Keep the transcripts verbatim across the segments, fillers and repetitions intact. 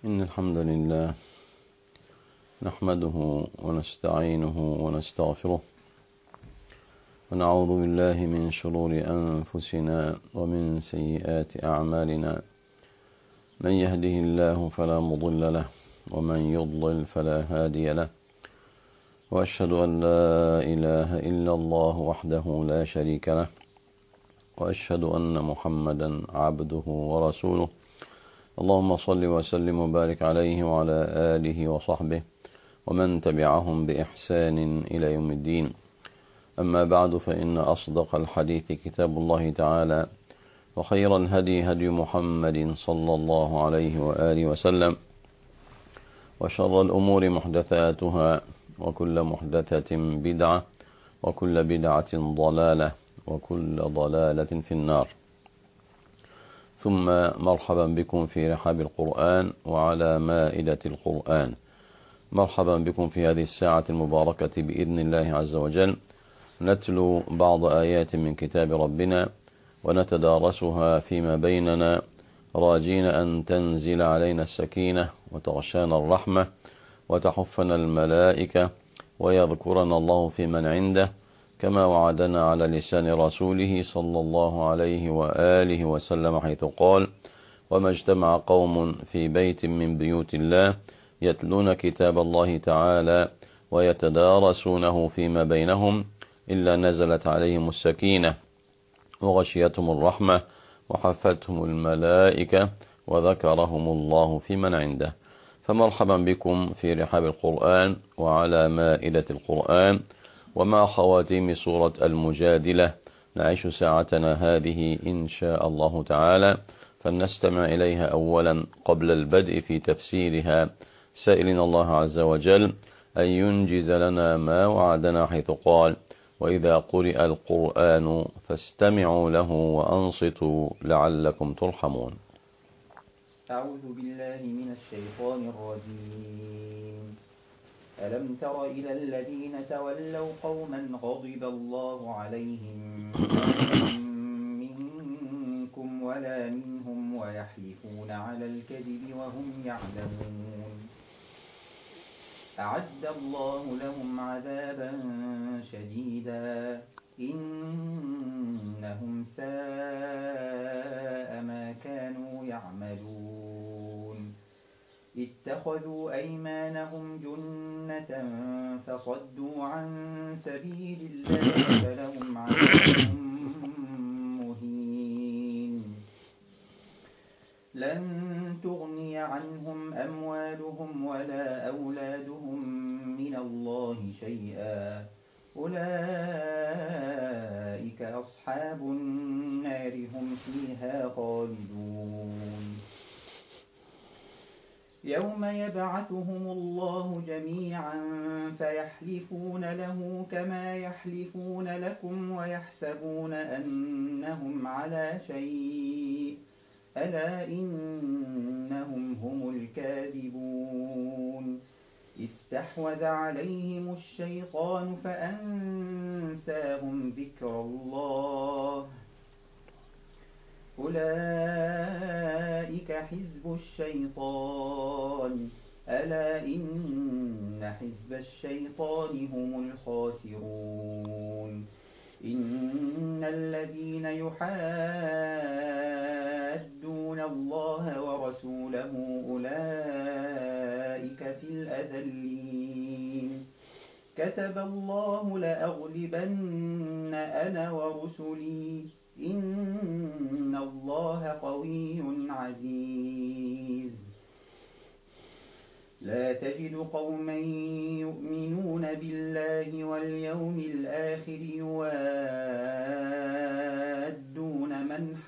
إن الحمد لله نحمده ونستعينه ونستغفره ونعوذ بالله من شرور أنفسنا ومن سيئات أعمالنا. من يهده الله فلا مضل له ومن يضلل فلا هادي له، وأشهد أن لا إله إلا الله وحده لا شريك له، وأشهد أن محمدا عبده ورسوله. اللهم صل وسلم وبارك عليه وعلى آله وصحبه ومن تبعهم بإحسان إلى يوم الدين. أما بعد، فإن أصدق الحديث كتاب الله تعالى، وخير الهدي هدي محمد صلى الله عليه وآله وسلم، وشر الأمور محدثاتها، وكل محدثة بدعة، وكل بدعة ضلالة، وكل ضلالة في النار. ثم مرحبا بكم في رحاب القرآن وعلى مائدة القرآن. مرحبا بكم في هذه الساعة المباركة بإذن الله عز وجل، نتلو بعض آيات من كتاب ربنا ونتدارسها فيما بيننا، راجين أن تنزل علينا السكينة وتغشانا الرحمة وتحفنا الملائكة ويذكرنا الله في من عنده، كما وعدنا على لسان رسوله صلى الله عليه وآله وسلم، حيث قال: وما اجتمع قوم في بيت من بيوت الله يتلون كتاب الله تعالى ويتدارسونه فيما بينهم إلا نزلت عليهم السكينة وغشيتهم الرحمة وحفتهم الملائكة وذكرهم الله في من عنده. فمرحبا بكم في رحاب القرآن وعلى مائدة القرآن، ومع خواتيم سورة المجادلة نعيش ساعتنا هذه إن شاء الله تعالى، فلنستمع إليها أولا قبل البدء في تفسيرها، سائلين الله عز وجل أن ينجز لنا ما وعدنا، حيث قال: وإذا قرئ القرآن فاستمعوا له وأنصتوا لعلكم ترحمون. أعوذ بالله من الشيطان الرجيم. ألم تر إلى الذين تولوا قوما غضب الله عليهم منكم ولا منهم ويحلفون على الكذب وهم يعلمون. أعد الله لهم عذابا شديدا إنهم ساء ما كانوا يعملون. اتخذوا أيمانهم جنة فصدوا عن سبيل الله فلهم عذاب مهين. لن تغني عنهم أموالهم ولا أولادهم من الله شيئا، أولئك أصحاب النار هم فيها خالدون. يوم يبعثهم الله جميعا فيحلفون له كما يحلفون لكم ويحسبون أنهم على شيء، ألا إنهم هم الكاذبون. استحوذ عليهم الشيطان فأنساهم ذكر الله، أولئك حزب الشيطان، ألا إن حزب الشيطان هم الخاسرون. إن الذين يحادون الله ورسوله أولئك في الأذلين. كتب الله لأغلبن أنا ورسلي إن الله قوي عزيز. لا تجد قوما يؤمنون بالله واليوم الآخر يوادون من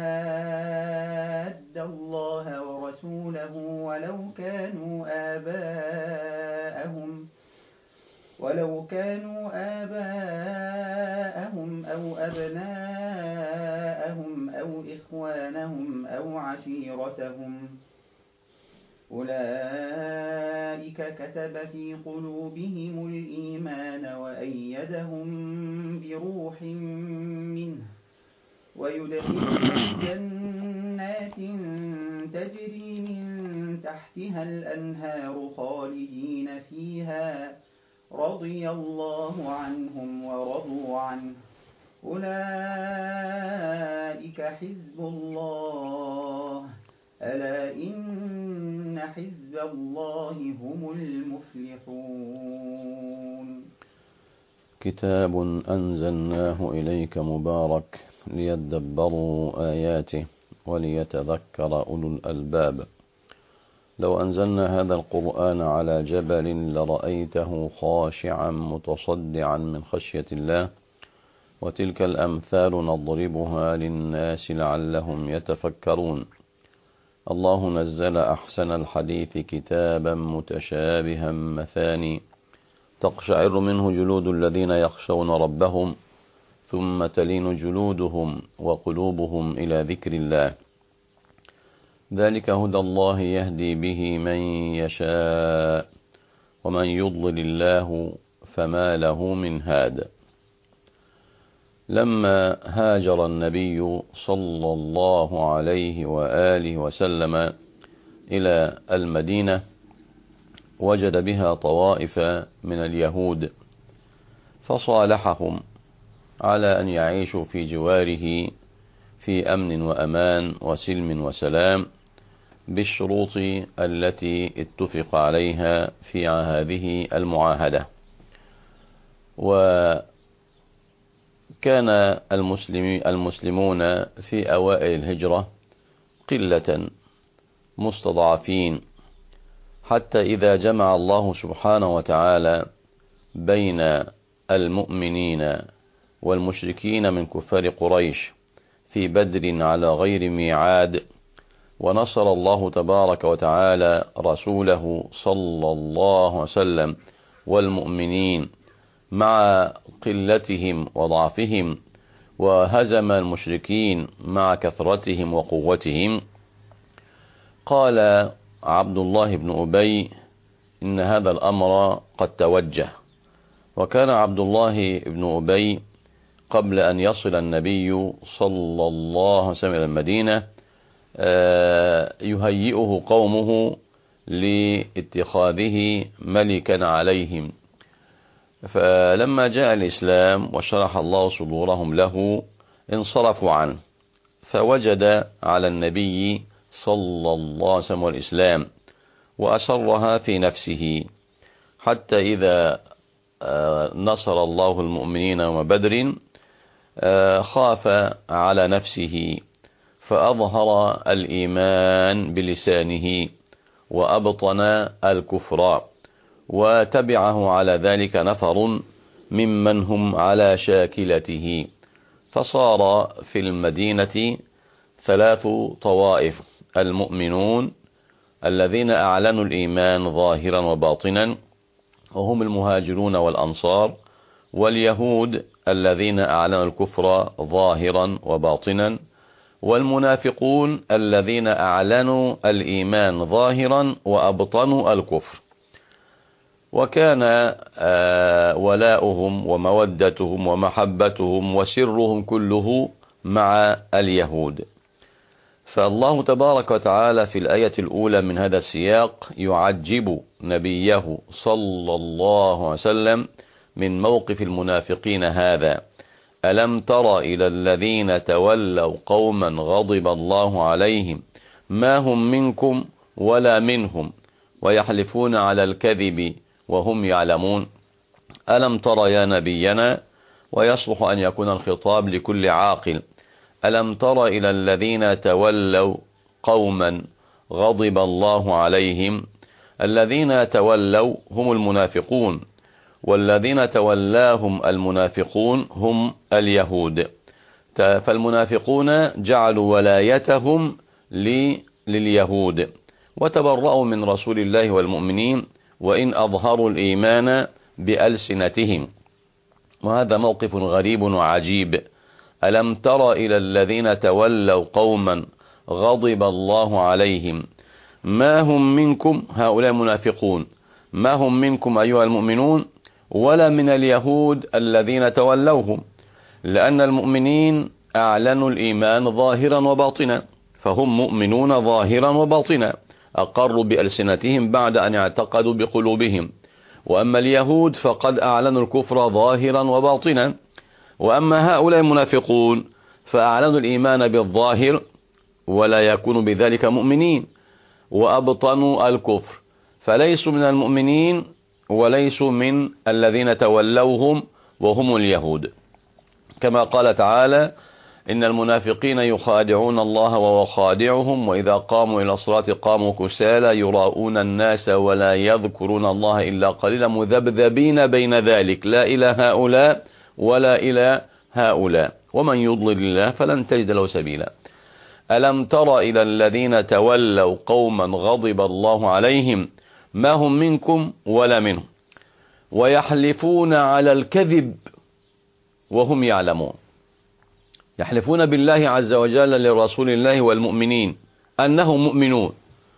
حاد الله ورسوله ولو كانوا آباءهم ولو كانوا آباءهم أو أبناءهم أو إخوانهم أو عشيرتهم، أولئك كتب في قلوبهم الإيمان وأيدهم بروح منه ويدخلهم جنات تجري من تحتها الأنهار خالدين فيها رضي الله عنهم ورضوا عنه أولئك حزب الله ألا إن حزب الله هم المفلحون. كتاب أنزلناه إليك مبارك ليدبروا آياته وليتذكر أولو الألباب. لو أنزلنا هذا القرآن على جبل لرأيته خاشعا متصدعا من خشية الله، وتلك الأمثال نضربها للناس لعلهم يتفكرون. الله نزل أحسن الحديث كتابا متشابها مثاني تقشعر منه جلود الذين يخشون ربهم ثم تلين جلودهم وقلوبهم إلى ذكر الله. ذلك هدى الله يهدي به من يشاء ومن يضلل الله فما له من هاد. لما هاجر النبي صلى الله عليه وآله وسلم إلى المدينة وجد بها طوائف من اليهود، فصالحهم على أن يعيشوا في جواره في أمن وأمان وسلم وسلام بالشروط التي اتفق عليها في هذه المعاهدة. وكان المسلمون في أوائل الهجرة قلة مستضعفين، حتى إذا جمع الله سبحانه وتعالى بين المؤمنين والمشركين من كفار قريش في بدر على غير ميعاد، ونصر الله تبارك وتعالى رسوله صلى الله عليه وسلم والمؤمنين مع قلتهم وضعفهم، وهزم المشركين مع كثرتهم وقوتهم. قال عبد الله بن أبي إن هذا الأمر قد توجه. وكان عبد الله بن أبي قبل أن يصل النبي صلى الله عليه وسلم إلى المدينة يهيئه قومه لاتخاذه ملكا عليهم، فلما جاء الإسلام وشرح الله صدورهم له انصرفوا عنه، فوجد على النبي صلى الله عليه وسلم الإسلام وأسرها في نفسه، حتى إذا نصر الله المؤمنين يوم بدر خاف على نفسه فأظهر الإيمان بلسانه وأبطن الكفر، وتبعه على ذلك نفر ممن هم على شاكلته، فصار في المدينة ثلاث طوائف: المؤمنون الذين أعلنوا الإيمان ظاهرا وباطنا وهم المهاجرون والأنصار، واليهود الذين أعلنوا الكفر ظاهرا وباطنا، والمنافقون الذين أعلنوا الإيمان ظاهرا وأبطنوا الكفر. وكان ولاؤهم ومودتهم ومحبتهم وسرهم كله مع اليهود. فالله تبارك وتعالى في الآية الأولى من هذا السياق يعجب نبيه صلى الله عليه وسلم من موقف المنافقين هذا: ألم تر إلى الذين تولوا قوما غضب الله عليهم ما هم منكم ولا منهم ويحلفون على الكذب وهم يعلمون. ألم تر يا نبينا، ويصلح أن يكون الخطاب لكل عاقل: ألم تر إلى الذين تولوا قوما غضب الله عليهم. الذين تولوا هم المنافقون، والذين تولاهم المنافقون هم اليهود. فالمنافقون جعلوا ولايتهم لليهود وتبرأوا من رسول الله والمؤمنين وإن أظهروا الإيمان بألسنتهم، وهذا موقف غريب وعجيب. ألم تر إلى الذين تولوا قوما غضب الله عليهم ما هم منكم، هؤلاء منافقون، ما هم منكم أيها المؤمنون ولا من اليهود الذين تولوهم، لأن المؤمنين أعلنوا الإيمان ظاهرا وباطنا، فهم مؤمنون ظاهرا وباطنا. أقروا بألسنتهم بعد أن اعتقدوا بقلوبهم. وأما اليهود فقد أعلنوا الكفر ظاهرا وباطنا، وأما هؤلاء المنافقون فأعلنوا الإيمان بالظاهر ولا يكون بذلك مؤمنين، وأبطنوا الكفر، فليسوا من المؤمنين وليسوا من الذين تولوهم وهم اليهود. كما قال تعالى: إن المنافقين يخادعون الله وهو خادعهم وإذا قاموا إلى الصلاة قاموا كسالى يراءون الناس ولا يذكرون الله إلا قليلا مذبذبين بين ذلك لا إلى هؤلاء ولا إلى هؤلاء ومن يضلل الله فلن تجد له سبيلا. ألم تر إلى الذين تولوا قوما غضب الله عليهم ما هم منكم ولا منهم ويحلفون على الكذب وهم يعلمون. يحلفون بالله عز وجل لرسول الله والمؤمنين أنهم مؤمنون،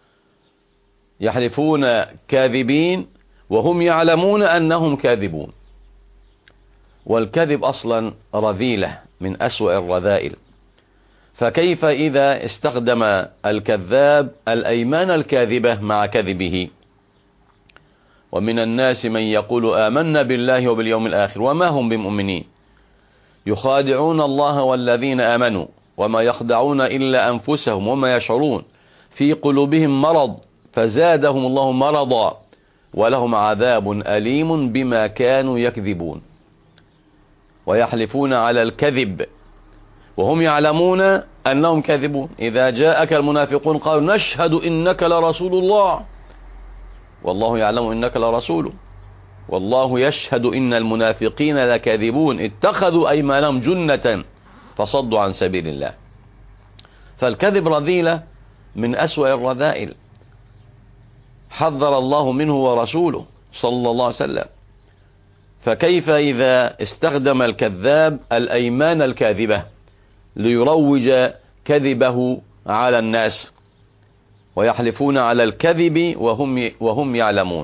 يحلفون كاذبين وهم يعلمون أنهم كاذبون. والكذب أصلا رذيلة من أسوأ الرذائل، فكيف إذا استخدم الكذاب الأيمان الكاذبة مع كذبه؟ ومن الناس من يقول آمنا بالله وباليوم الآخر وما هم بمؤمنين يخادعون الله والذين آمنوا وما يخدعون إلا أنفسهم وما يشعرون في قلوبهم مرض فزادهم الله مرضا ولهم عذاب أليم بما كانوا يكذبون. ويحلفون على الكذب وهم يعلمون أنهم كاذبون. إذا جاءك المنافقون قالوا نشهد إنك لرسول الله والله يعلم إنك لرسوله والله يشهد إن المنافقين لكاذبون اتخذوا أيمانهم جنة فصدوا عن سبيل الله. فالكذب رذيلة من أسوأ الرذائل، حذر الله منه ورسوله صلى الله عليه وسلم. فكيف إذا استخدم الكذاب الأيمان الكاذبة ليروج كذبه على الناس؟ ويحلفون على الكذب وهم وهم يعلمون.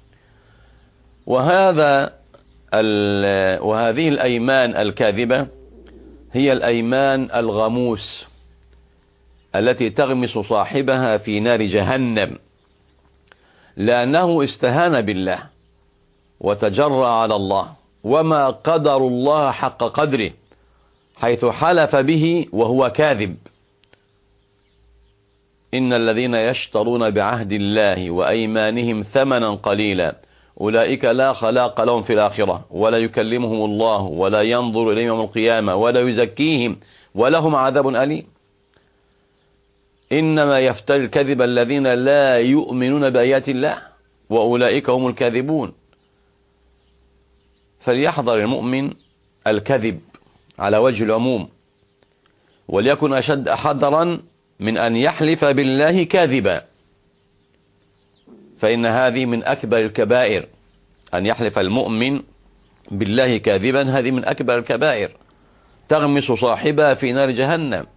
وهذا وهذه الأيمان الكاذبة هي الأيمان الغموس التي تغمس صاحبها في نار جهنم، لأنه استهان بالله وتجرأ على الله وما قدر الله حق قدره، حيث حلف به وهو كاذب. إن الذين يشترون بعهد الله وأيمانهم ثمنا قليلا أولئك لا خلاق لهم في الآخرة ولا يكلمهم الله ولا ينظر إليهم يوم القيامة ولا يزكيهم ولهم عذاب أليم. إنما يفتري الكذب الذين لا يؤمنون بآيات الله وأولئك هم الكاذبون. فليحذر المؤمن الكذب على وجه العموم، وليكن أشد حذرا من أن يحلف بالله كاذبا، فإن هذه من أكبر الكبائر. أن يحلف المؤمن بالله كاذبا هذه من أكبر الكبائر تغمس صاحبها في نار جهنم.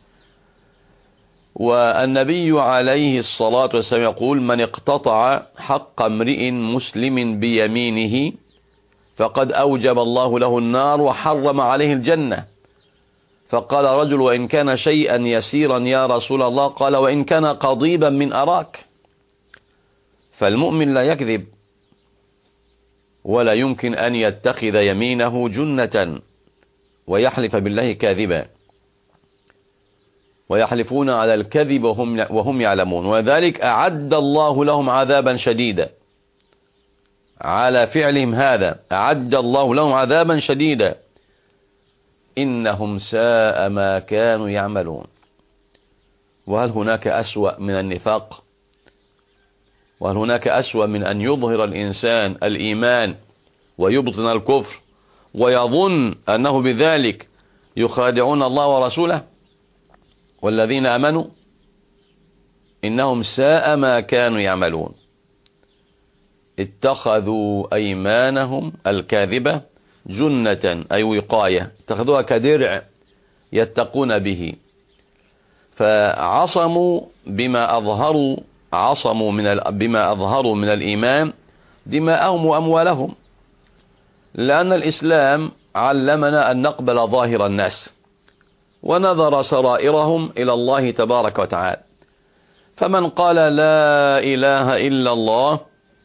والنبي عليه الصلاة والسلام يقول: من اقتطع حق امرئ مسلم بيمينه فقد أوجب الله له النار وحرم عليه الجنة. فقال رجل: وإن كان شيئا يسيرا يا رسول الله؟ قال: وإن كان قضيبا من أراك. فالمؤمن لا يكذب ولا يمكن أن يتخذ يمينه جنة ويحلف بالله كاذبا. ويحلفون على الكذب وهم وهم يعلمون، وذلك أعد الله لهم عذابا شديدا على فعلهم هذا. أعد الله لهم عذابا شديدا إنهم ساء ما كانوا يعملون. وهل هناك أسوأ من النفاق؟ وهل هناك أسوأ من أن يظهر الإنسان الإيمان ويبطن الكفر ويظن أنه بذلك يخادعون الله ورسوله والذين آمنوا؟ إنهم ساء ما كانوا يعملون. اتخذوا أيمانهم الكاذبة جنة أي وقاية، اتخذوها كدرع يتقون به، فعصموا بما أظهروا عصموا من بما أظهروا من الإيمان دماءهم وأموالهم، لأن الإسلام علمنا أن نقبل ظاهر الناس ونظر سرائرهم إلى الله تبارك وتعالى. فمن قال لا إله إلا الله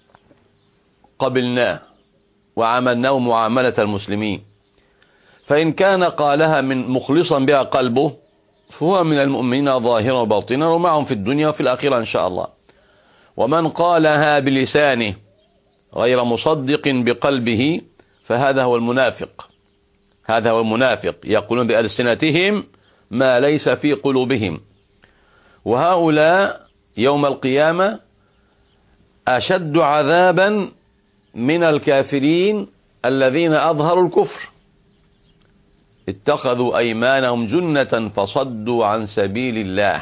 قبلناه وعملناه معاملة المسلمين، فإن كان قالها من مخلصا بها قلبه فهو من المؤمنين ظاهرا وباطنا ومعهم في الدنيا وفي الآخرة إن شاء الله. ومن قالها بلسانه غير مصدق بقلبه فهذا هو المنافق. هذا هو المنافق، يقولون بألسنتهم ما ليس في قلوبهم. وهؤلاء يوم القيامة أشد عذابا من الكافرين الذين أظهروا الكفر، اتخذوا أيمانهم جنة فصدوا عن سبيل الله.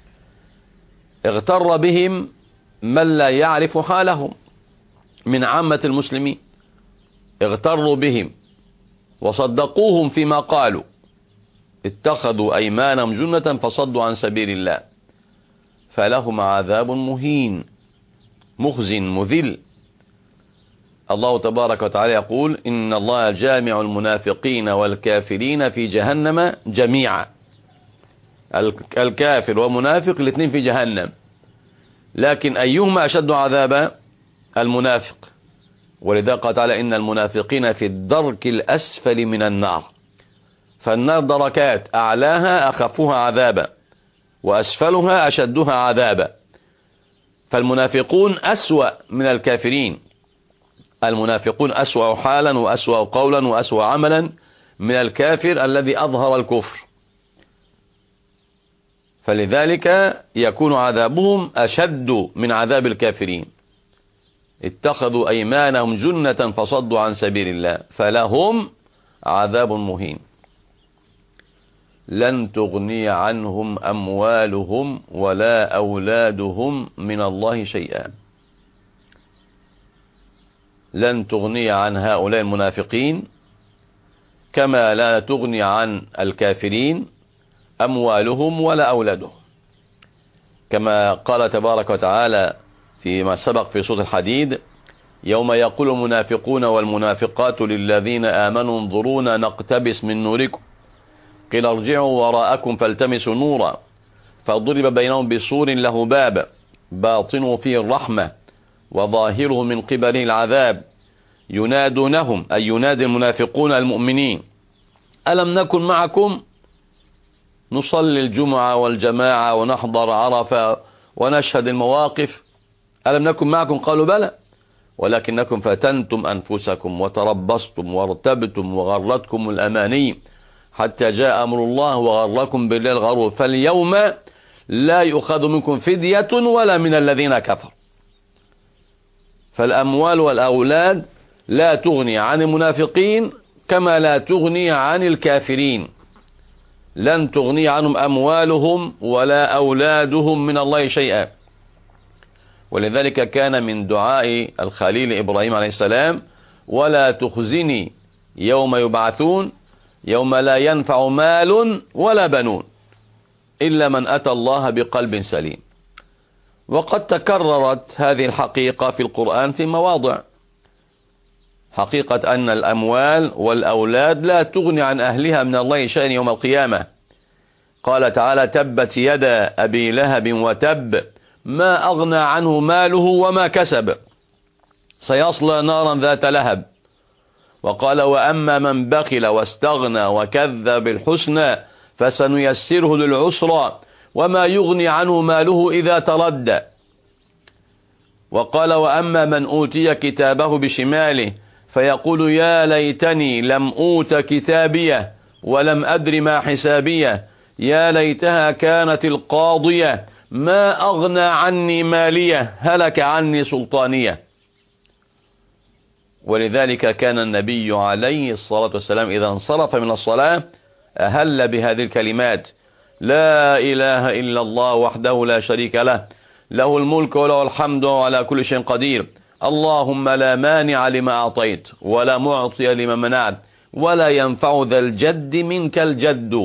اغتر بهم من لا يعرف حالهم من عامة المسلمين، اغتروا بهم وصدقوهم فيما قالوا، اتخذوا أيمانهم جنة فصدوا عن سبيل الله، فلهم عذاب مهين مخزٍ مذل. الله تبارك وتعالى يقول إن الله جامع المنافقين والكافرين في جهنم جميعا. الكافر والمنافق الاثنين في جهنم، لكن أيهما أشد عذابا؟ المنافق. ولذا قال تعالى إن المنافقين في الدرك الأسفل من النار. فالنار دركات، أعلاها أخفها عذابا وأسفلها أشدها عذابا. فالمنافقون أسوأ من الكافرين، المنافقون أسوأ حالا وأسوأ قولا وأسوأ عملا من الكافر الذي أظهر الكفر، فلذلك يكون عذابهم أشد من عذاب الكافرين. اتخذوا أيمانهم جنة فصدوا عن سبيل الله فلهم عذاب مهين. لن تغني عنهم أموالهم ولا أولادهم من الله شيئا. لن تغني عن هؤلاء المنافقين كما لا تغني عن الكافرين أموالهم ولا أولادهم، كما قال تبارك وتعالى فيما سبق في سورة الحديد يوم يقول المنافقون والمنافقات للذين آمنوا انظرونا نقتبس من نوركم قيل ارجعوا وراءكم فالتمسوا نورا فضرب بينهم بسور له باب باطنه فيه الرحمة وظاهره من قبله العذاب ينادونهم أي ينادي المنافقون المؤمنين ألم نكن معكم نصلي الجمعة والجماعة ونحضر عرفة ونشهد المواقف، ألم نكن معكم؟ قالوا بلى ولكنكم فتنتم أنفسكم وتربصتم وارتبتم وغرتكم الأماني حتى جاء أمر الله وغركم بالله الغرور فاليوم لا يؤخذ منكم فدية ولا من الذين كفروا. فالأموال والأولاد لا تغني عن المنافقين كما لا تغني عن الكافرين. لن تغني عنهم أموالهم ولا أولادهم من الله شيئا. ولذلك كان من دعاء الخليل إبراهيم عليه السلام ولا تخزني يوم يبعثون يوم لا ينفع مال ولا بنون إلا من أتى الله بقلب سليم. وقد تكررت هذه الحقيقة في القرآن في مواضع، حقيقة أن الأموال والأولاد لا تغني عن أهلها من الله شيئا يوم القيامة. قال تعالى تبت يدا أبي لهب وتب ما أغنى عنه ماله وما كسب سيصلى نارا ذات لهب. وقال وأما من بخل واستغنى وكذب بالحسنى فسنيسره للعسرى وما يغني عنه ماله إذا تردى. وقال وأما من أوتي كتابه بشماله فيقول يا ليتني لم أوت كتابيه ولم أدر ما حسابيه يا ليتها كانت القاضية ما أغنى عني مالية هلك عني سلطانية. ولذلك كان النبي عليه الصلاة والسلام إذا انصرف من الصلاة أهل بهذه الكلمات لا إله إلا الله وحده لا شريك له له الملك وله الحمد وعلى كل شيء قدير اللهم لا مانع لما أعطيت ولا معطي لما منعت ولا ينفع ذا الجد منك الجد.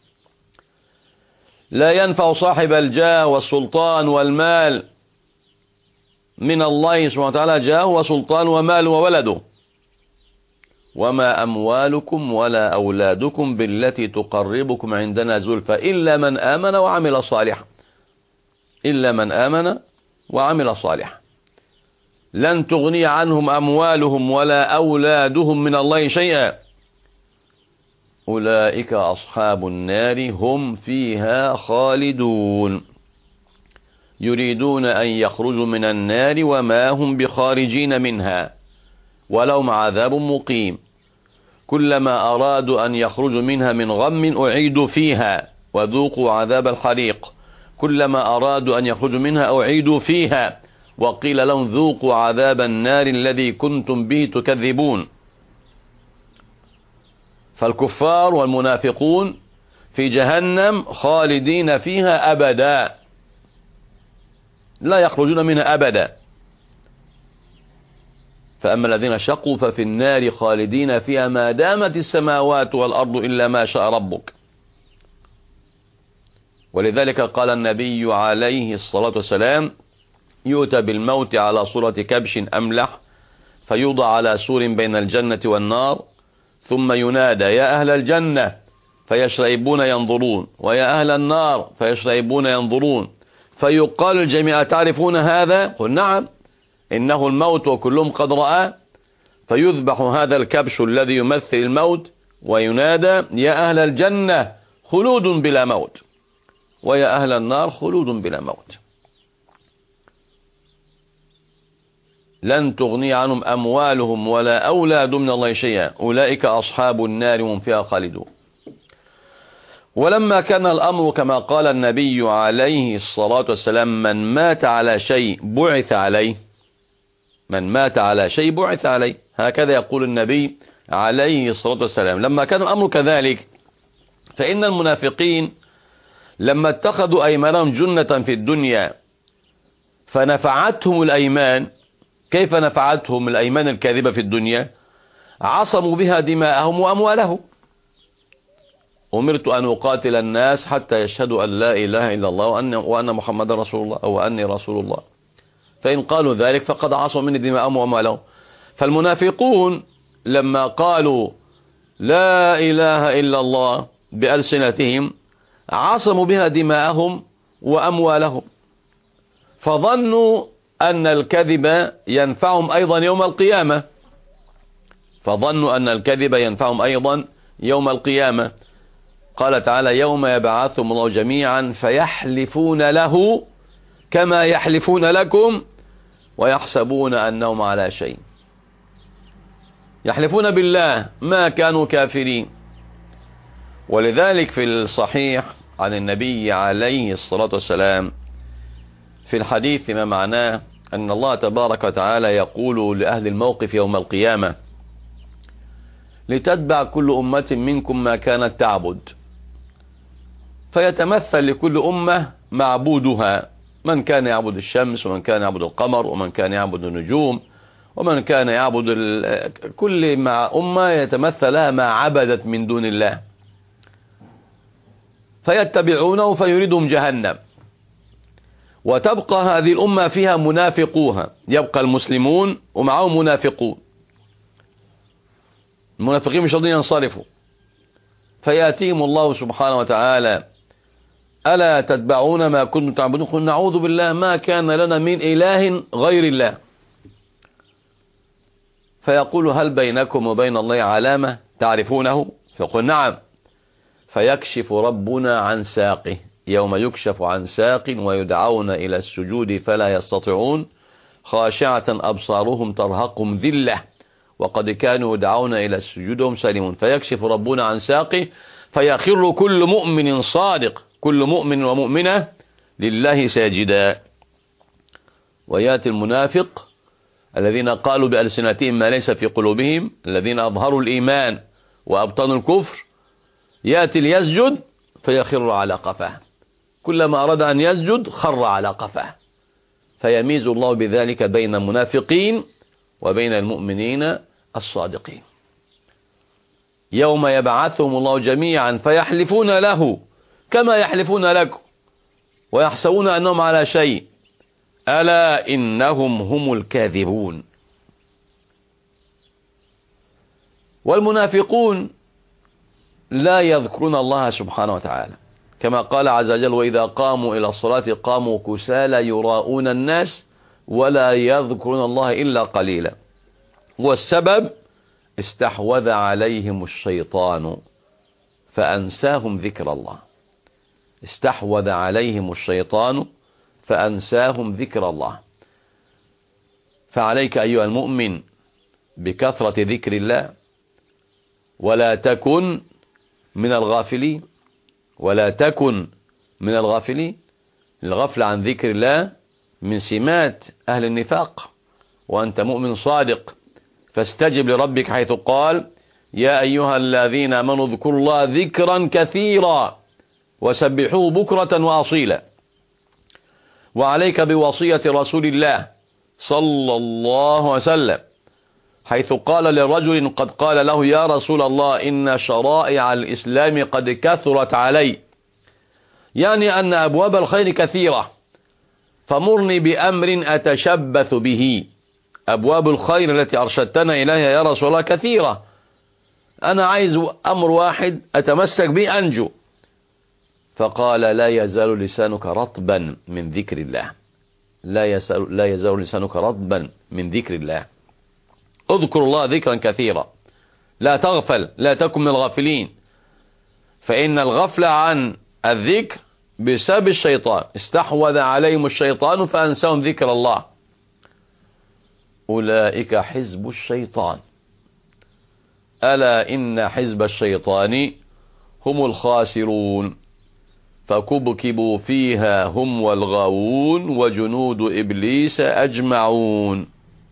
لا ينفع صاحب الجاه والسلطان والمال من الله سبحانه وتعالى جاه وسلطان ومال وولده. وما أموالكم ولا أولادكم بالتي تقربكم عندنا زلفى إلا من آمن وعمل صالحا. إلا من آمن وعمل صالحا. لن تغني عنهم أموالهم ولا أولادهم من الله شيئا أولئك أصحاب النار هم فيها خالدون يريدون أن يخرجوا من النار وما هم بخارجين منها ولهم عذاب مقيم كلما أرادوا أن يخرجوا منها من غم أعيدوا فيها وذوقوا عذاب الحريق كلما أرادوا أن يخرجوا منها أعيدوا فيها وقيل لهم ذوقوا عذاب النار الذي كنتم به تكذبون. فالكفار والمنافقون في جهنم خالدين فيها أبدا لا يخرجون منها أبدا. فأما الذين شقوا ففي النار خالدين فيها ما دامت السماوات والأرض إلا ما شاء ربك. ولذلك قال النبي عليه الصلاة والسلام يؤتى بالموت على صورة كبش أملح فيوضع على سور بين الجنة والنار ثم ينادى يا أهل الجنة فيشرئبون ينظرون ويا أهل النار فيشرئبون ينظرون فيقال الجميع تعرفون هذا؟ قل نعم إنه الموت وكلهم قد رأى. فيذبح هذا الكبش الذي يمثل الموت وينادى يا أهل الجنة خلود بلا موت ويا أهل النار خلود بلا موت. لن تغني عنهم أموالهم ولا أولادهم من الله شيئا أولئك أصحاب النار هم فيها خالدون. ولما كان الأمر كما قال النبي عليه الصلاة والسلام من مات على شيء بعث عليه من مات على شيء بعث عليه هكذا يقول النبي عليه الصلاة والسلام. لما كان الأمر كذلك فإن المنافقين لما اتخذوا أيمانهم جنة في الدنيا فنفعتهم الأيمان. كيف نفعتهم الأيمان الكاذبة في الدنيا؟ عصموا بها دماءهم وأموالهم. أمرت أن أقاتل الناس حتى يشهدوا أن لا إله إلا الله وأن, وأن محمد رسول الله أو أني رسول الله فإن قالوا ذلك فقد عصوا مني دماءهم وأموالهم. فالمنافقون لما قالوا لا إله إلا الله بألسنتهم عصموا بها دماءهم وأموالهم فظنوا أن الكذب ينفعهم أيضا يوم القيامة فظنوا أن الكذب ينفعهم أيضا يوم القيامة. قال تعالى يوم يبعثهم الله جميعا فيحلفون له كما يحلفون لكم ويحسبون أنهم على شيء. يحلفون بالله ما كانوا كافرين. ولذلك في الصحيح عن النبي عليه الصلاة والسلام في الحديث ما معناه أن الله تبارك وتعالى يقول لأهل الموقف يوم القيامة لتتبع كل أمة منكم ما كانت تعبد فيتمثل لكل أمة معبودها من كان يعبد الشمس ومن كان يعبد القمر ومن كان يعبد النجوم ومن كان يعبد كل مع أمة يتمثلها ما عبدت من دون الله فيتبعونه فيريدهم جهنم وتبقى هذه الأمة فيها منافقوها. يبقى المسلمون ومعهم منافقون. المنافقين مش راضين ينصرفوا فيأتيهم الله سبحانه وتعالى ألا تتبعون ما كنتم تعبدون قل نعوذ بالله ما كان لنا من إله غير الله فيقول هل بينكم وبين الله علامة تعرفونه فيقول نعم فيكشف ربنا عن ساقه يوم يكشف عن ساق ويدعون إلى السجود فلا يستطيعون خاشعة أبصارهم ترهقهم ذلة وقد كانوا يدعون إلى السجود وهم سالمون فيكشف ربنا عن ساقه فيخر كل مؤمن صادق كل مؤمن ومؤمنة لله ساجدا. وياتي المنافق الذين قالوا بألسنتهم ما ليس في قلوبهم الذين أظهروا الإيمان وأبطنوا الكفر ياتي ليسجد فيخر على قفاه كلما أراد أن يسجد خر على قفاه فيميز الله بذلك بين المنافقين وبين المؤمنين الصادقين. يوم يبعثهم الله جميعا فيحلفون له كما يحلفون لكم ويحسبون أنهم على شيء ألا إنهم هم الكاذبون. والمنافقون لا يذكرون الله سبحانه وتعالى كما قال عز وجل: وإذا قاموا إلى الصلاة قاموا كسالى يراءون الناس ولا يذكرون الله إلا قليلا. والسبب: استحوذ عليهم الشيطان فأنساهم ذكر الله. استحوذ عليهم الشيطان فأنساهم ذكر الله. فعليك أيها المؤمن بكثرة ذكر الله، ولا تكن من الغافلين، ولا تكن من الغافلين. الغفل عن ذكر الله من سمات أهل النفاق، وأنت مؤمن صادق فاستجب لربك حيث قال: يا أيها الذين آمنوا اذكروا الله ذكرا كثيرا وسبحوه بكرة وأصيلا. وعليك بوصية رسول الله صلى الله عليه وسلم حيث قال لرجل قد قال له: يا رسول الله إن شرائع الإسلام قد كثرت علي، يعني أن أبواب الخير كثيرة، فمرني بأمر أتشبث به. أبواب الخير التي أرشدتنا إليها يا رسول الله كثيرة، أنا عايز أمر واحد أتمسك به أنجو. فقال: لا يزال لسانك رطبا من ذكر الله. لا يزال, لا يزال لسانك رطبا من ذكر الله. اذكر الله ذكرا كثيرا، لا تغفل، لا تكن من الغافلين، فإن الغفل عن الذكر بسبب الشيطان. استحوذ عليهم الشيطان فأنساهم ذكر الله. أولئك حزب الشيطان، ألا إن حزب الشيطان هم الخاسرون، فكبكبوا فيها هم والغاوون وجنود إبليس أجمعون.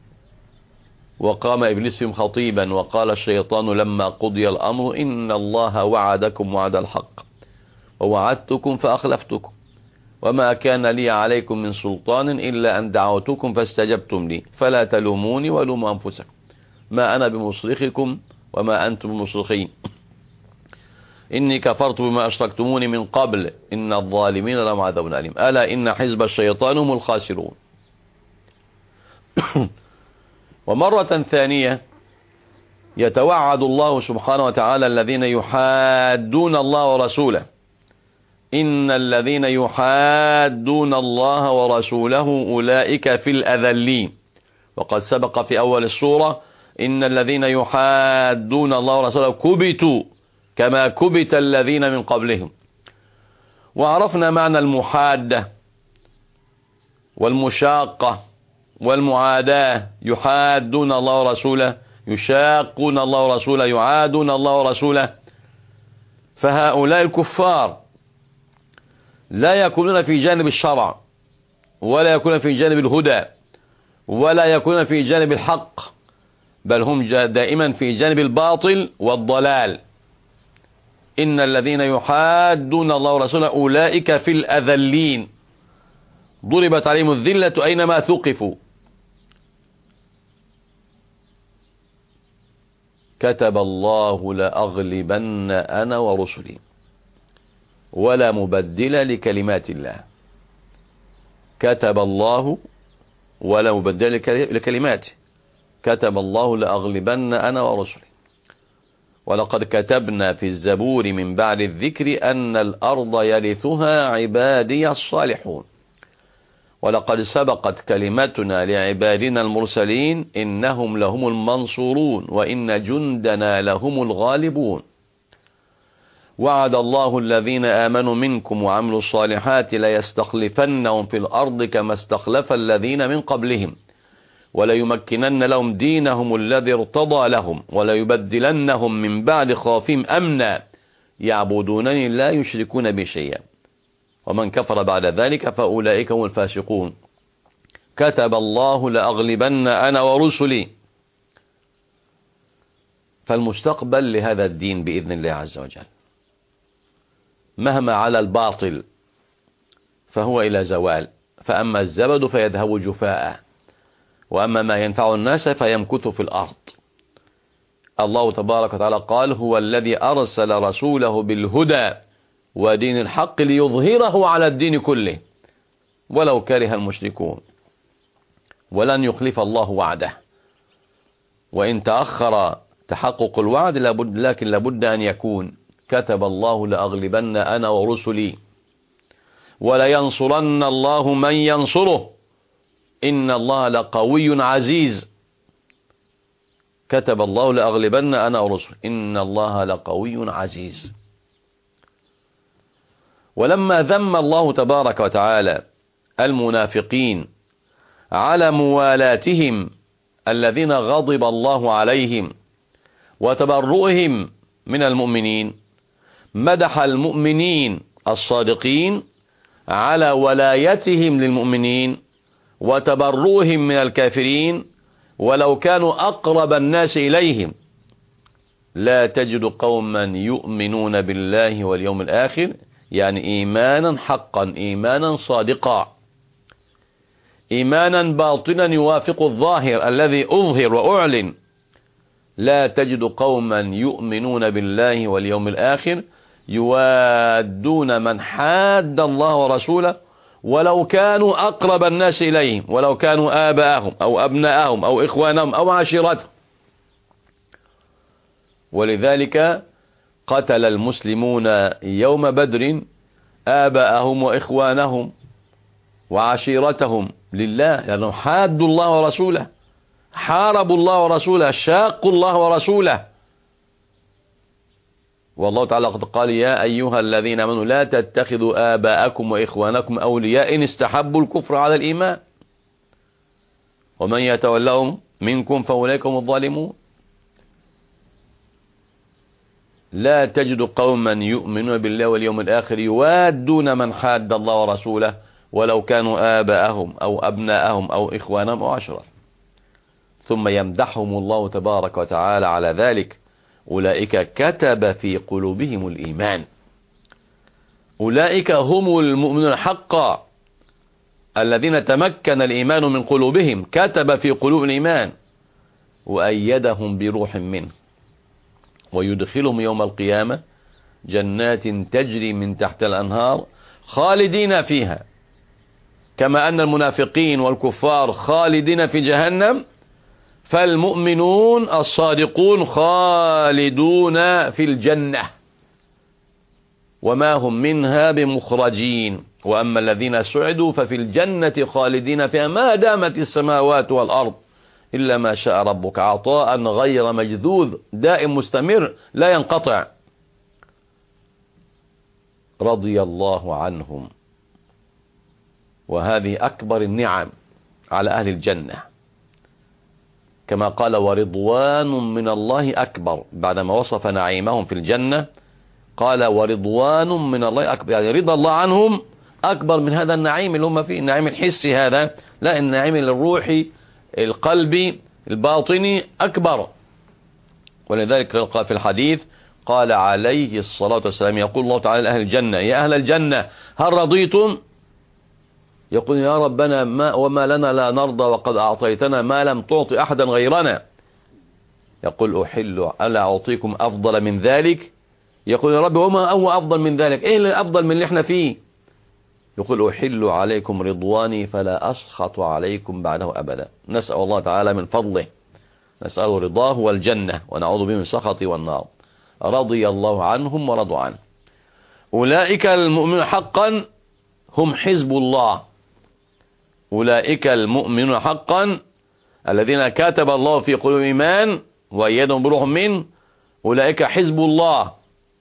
وقام إبليس فيهم خطيبا وقال الشيطان لما قضي الأمر: إن الله وعدكم وعد الحق ووعدتكم فأخلفتكم وما كان لي عليكم من سلطان إلا أن دعوتكم فاستجبتم لي فلا تلوموني ولوموا أنفسكم ما أنا بمصرخكم وما أنتم بمصرخين إني كفرت بما أشركتموني من قبل إن الظالمين لهم عذاب أليم. ألا إن حزب الشيطان هم الخاسرون. ومرة ثانية يتوعد الله سبحانه وتعالى الذين يحادون الله ورسوله: إن الذين يحادون الله ورسوله أولئك في الأذلين. وقد سبق في أول السورة: إن الذين يحادون الله ورسوله كبتوا كما كبت الذين من قبلهم. وعرفنا معنى المحادة والمشاقة والمعاداة. يحادون الله ورسوله، يشاقون الله ورسوله، يعادون الله ورسوله. فهؤلاء الكفار لا يكونون في جانب الشرع، ولا يكونون في جانب الهدى، ولا يكونون في جانب الحق، بل هم دائما في جانب الباطل والضلال. إن الذين يحادون الله ورسوله أولئك في الأذلين، ضربت عليهم الذلة أينما ثقفوا. كتب الله لأغلبن أنا ورسلي ولا مبدل لكلمات الله. كتب الله ولا مبدل لكلماته. كتب الله لأغلبن أنا ورسلي. ولقد كتبنا في الزبور من بعد الذكر أن الأرض يرثها عبادي الصالحون. ولقد سبقت كلمتنا لعبادنا المرسلين إنهم لهم المنصورون وإن جندنا لهم الغالبون. وعد الله الذين آمنوا منكم وعملوا الصالحات ليستخلفنهم في الأرض كما استخلف الذين من قبلهم وليمكنن لهم دينهم الذي ارتضى لهم وليبدلنهم من بعد خوفهم أمنا يعبدونني لا يشركون بي شيئا ومن كفر بعد ذلك فأولئك هم الفاسقون. كتب الله لأغلبن أنا ورسلي. فالمستقبل لهذا الدين بإذن الله عز وجل مهما على الباطل فهو إلى زوال، فأما الزبد فيذهب جفاء وأما ما ينفع الناس فيمكث في الأرض. الله تبارك وتعالى قال: هو الذي أرسل رسوله بالهدى ودين الحق ليظهره على الدين كله ولو كره المشركون. ولن يخلف الله وعده، وإن تأخر تحقق الوعد لابد لكن لابد أن يكون كتب الله لأغلبن أنا ورسلي ولينصرن الله من ينصره إن الله لقوي عزيز. كتب الله لأغلبن أنا ورسلي إن الله لقوي عزيز. ولما ذم الله تبارك وتعالى المنافقين على موالاتهم الذين غضب الله عليهم وتبرؤهم من المؤمنين، مدح المؤمنين الصادقين على ولايتهم للمؤمنين وتبرؤهم من الكافرين ولو كانوا أقرب الناس إليهم. لا تجد قوما يؤمنون بالله واليوم الآخر، يعني إيمانا حقا، إيمانا صادقا، إيمانا باطنا يوافق الظاهر الذي أظهر وأعلن. لا تجد قوما يؤمنون بالله واليوم الآخر يوادون من حاد الله ورسوله ولو كانوا أقرب الناس إليهم، ولو كانوا آباءهم أو أبناءهم أو إخوانهم أو عشيرتهم. ولذلك قتل المسلمون يوم بدر آباءهم وإخوانهم وعشيرتهم لله، لأنهم حادوا الله ورسوله، حاربوا الله ورسوله، شاقوا الله ورسوله. والله تعالى قد قال يا أيها الذين آمنوا لا تتخذوا آباءكم وإخوانكم أولياء إن استحبوا الكفر على الإيمان ومن يتولهم منكم فأولئك هم الظالمون. لا تجد قوما يؤمنون بالله واليوم الآخر يوادون من حاد الله ورسوله ولو كانوا آباءهم أو أبناءهم أو إخوانهم أو عشرة. ثم يمدحهم الله تبارك وتعالى على ذلك: أولئك كتب في قلوبهم الإيمان. أولئك هم المؤمنون حقا الذين تمكن الإيمان من قلوبهم، كتب في قلوب الإيمان وأيدهم بروح منه، ويدخلهم يوم القيامة جنات تجري من تحت الأنهار خالدين فيها، كما أن المنافقين والكفار خالدين في جهنم، فالمؤمنون الصادقون خالدون في الجنة وما هم منها بمخرجين. وأما الذين سعدوا ففي الجنة خالدين فيها ما دامت السماوات والأرض إلا ما شاء ربك عطاء غير مجذوذ دائم مستمر لا ينقطع. رضي الله عنهم، وهذه أكبر النعم على أهل الجنة، كما قال ورضوان من الله أكبر. بعدما وصف نعيمهم في الجنة قال ورضوان من الله أكبر، يعني رضا الله عنهم أكبر من هذا النعيم اللي هم فيه، النعيم الحسي هذا، لا، النعيم الروحي القلبي الباطني أكبر. ولذلك قال في الحديث، قال عليه الصلاة والسلام، يقول الله تعالى لأهل الجنة: يا أهل الجنة هل رضيتم؟ يقول يا ربنا ما وما لنا لا نرضى وقد أعطيتنا ما لم تعط أحدا غيرنا. يقول أحل ألا أعطيكم أفضل من ذلك؟ يقول يا رب وما هو أفضل من ذلك؟ إيه اللي أفضل من اللي احنا فيه؟ يقول أحل عليكم رضواني فلا أسخط عليكم بعده أبدا. نسأل الله تعالى من فضله، نسأله رضاه والجنة ونعوذ به من سخطه والنار. رضي الله عنهم ورضوا عنه. أولئك المؤمنون حقا هم حزب الله. أولئك المؤمنون حقا الذين كتب الله في قلوبهم الإيمان وأيدهم بروح منه، أولئك حزب الله.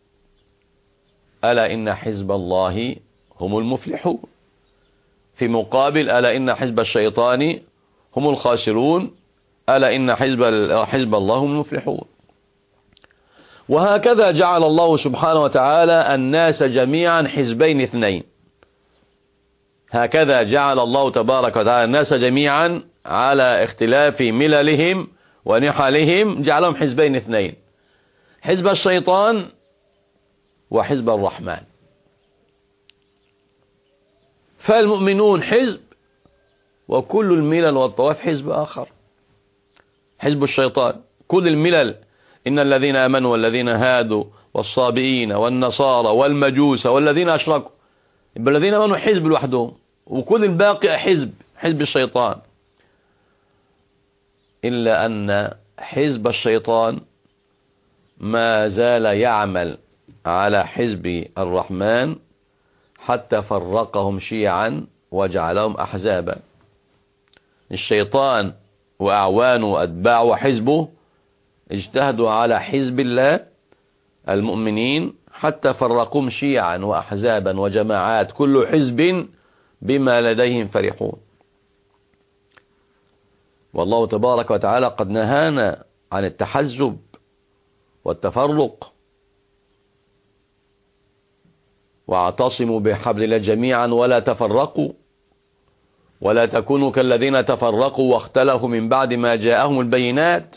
ألا إن حزب الله هم المفلحون. في مقابل ألا إن حزب الشيطان هم الخاسرون، ألا إن حزب حزب الله هم المفلحون. وهكذا جعل الله سبحانه وتعالى الناس جميعا حزبين اثنين. هكذا جعل الله تبارك وتعالى الناس جميعا على اختلاف مللهم ونحلهم، جعلهم حزبين اثنين: حزب الشيطان وحزب الرحمن. فالمؤمنون حزب، وكل الملل والطوائف حزب آخر. حزب الشيطان كل الملل، إن الذين آمنوا والذين هادوا والصابئين والنصارى والمجوس والذين أشركوا، يبقى الذين آمنوا حزب لوحدهم، وكل الباقي حزب حزب الشيطان. إلا أن حزب الشيطان ما زال يعمل على حزب الرحمن حتى فرقهم شيعا وجعلهم أحزابا. الشيطان وأعوانه وأتباعه وحزبه اجتهدوا على حزب الله المؤمنين حتى فرقهم شيعا وأحزابا وجماعات، كل حزب بما لديهم فرحون. والله تبارك وتعالى قد نهانا عن التحزب والتفرق، واعتصموا بحبل الله جميعا ولا تفرقوا ولا تكونوا كالذين تفرقوا واختلفوا من بعد ما جاءهم البينات.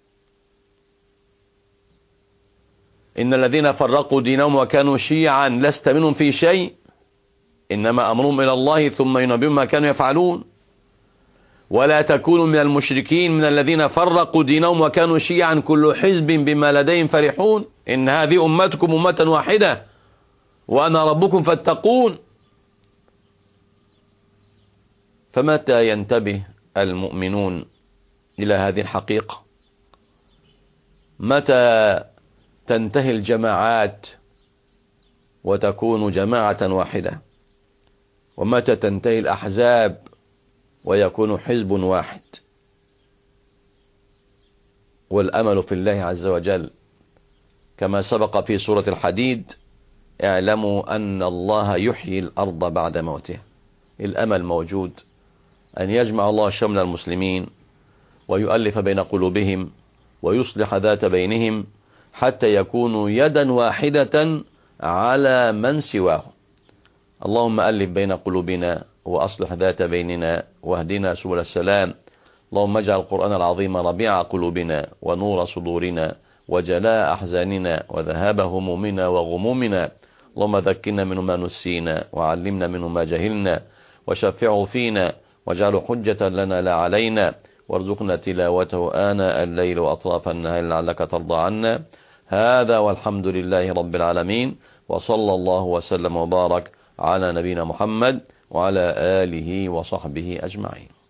إن الذين فرقوا دينهم وكانوا شيعا لست منهم في شيء، إنما أمرهم إلى الله ثم ينبئهم ما كانوا يفعلون. ولا تكونوا من المشركين من الذين فرقوا دينهم وكانوا شيعا كل حزب بما لديهم فرحون. إن هذه أمتكم أمة واحدة وأنا ربكم فاتقون. فمتى ينتبه المؤمنون إلى هذه الحقيقة؟ متى تنتهي الجماعات وتكون جماعة واحدة؟ ومتى تنتهي الأحزاب ويكون حزب واحد؟ والأمل في الله عز وجل كما سبق في سورة الحديد: اعلموا أن الله يحيي الأرض بعد موتها. الأمل موجود أن يجمع الله شمل المسلمين ويؤلف بين قلوبهم ويصلح ذات بينهم حتى يكونوا يدا واحدة على من سواه. اللهم ألف بين قلوبنا وأصلح ذات بيننا واهدنا سبل السلام. اللهم اجعل القرآن العظيم ربيع قلوبنا ونور صدورنا وجلاء أحزاننا وذهاب همومنا وغمومنا. اللهم ذكرنا منه ما نسينا وعلمنا منه ما جهلنا وشفعه فينا واجعله حجة لنا لا علينا، وارزقنا تلاوته آناء الليل وأطراف النهار لعلك ترضى عنا. هذا والحمد لله رب العالمين، وصلى الله وسلم وبارك على نبينا محمد وعلى آله وصحبه أجمعين.